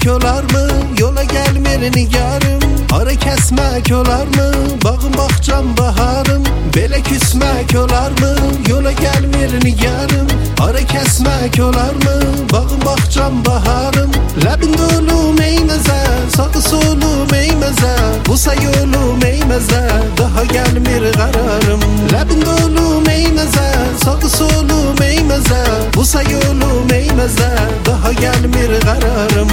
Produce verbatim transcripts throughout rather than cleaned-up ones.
kesmek olar mı? Yola gelmir nigarım. Ara kesmek olar mı? Bağım bahçam baharım. Bele küsmek olar mı? Yola gelmir nigarım. Ara kesmek olar mı? Bağım bahçam baharım. Labin dolu meymeze, sağı solu meymeze. Bu sayolu meymeze, daha gelmir kararım. Labin dolu meymeze, sağı solu meymeze. Bu sayolu meymeze, daha gelmir kararım.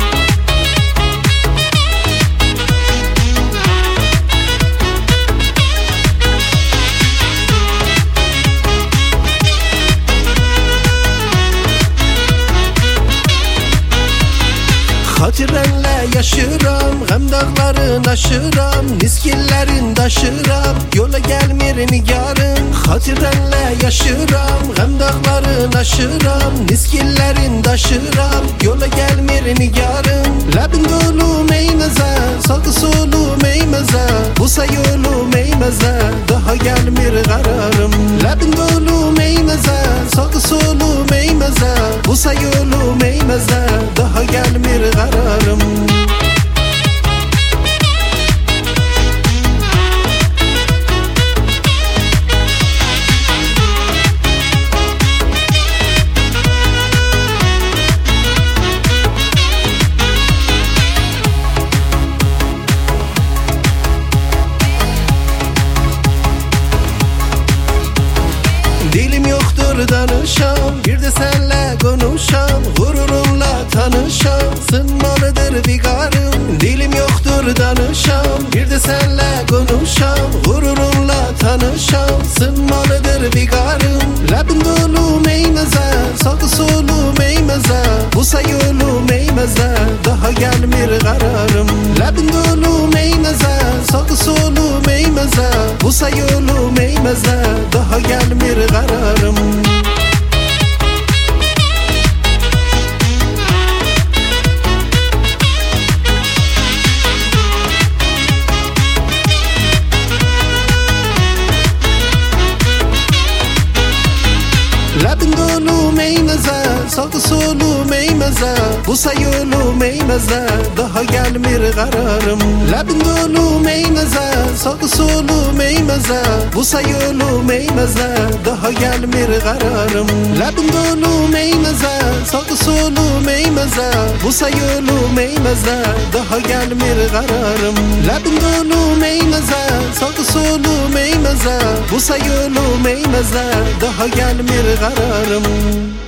Hatirenle yaşıram, hem dağların aşıram. Niskillerin daşıram, yola gelmir nigarım. Hatirenle yaşıram, hem dağların aşıram. Niskillerin daşıram, yola gelmir nigarım. Labin dolu meymeze, sağı solu meymeze. Bu sayolu meymeze, daha gelmir kararım. Labin dolu meymeze, sağı solu meymeze. Bu sayolu meymeze, daha gelmir kararım. Dilim yoktur danışam, bir de senle konuşam. Gururumla tanışam, sınmalıdır vigarım. Dilim yoktur danışam, bir de senle konuşam. Gururumla tanışam, sınmalıdır vigarım. Labin dolu meymeze, sağı solu meymeze. Bu sayolu meymeze, daha gelmir kararım. Labin dolu meymeze, sağı solu meymeze. Bu sayolu meymeze, daha gelmir kararım. Labin dolu meymeze, sağı solu meymeze. Bu sayolu meymeze, daha gelmir kararım. Labin dolu meymeze, sağı solu meymeze. Bu sayolu meymeze, daha gelmir kararım. Labin dolu meymeze, sağı solu meymeze. Bu sayolu meymeze, daha gelmir kararım. Labin dolu meymeze, sağı solu meymeze. Bu sayolu meymeze, daha gelmir kararım.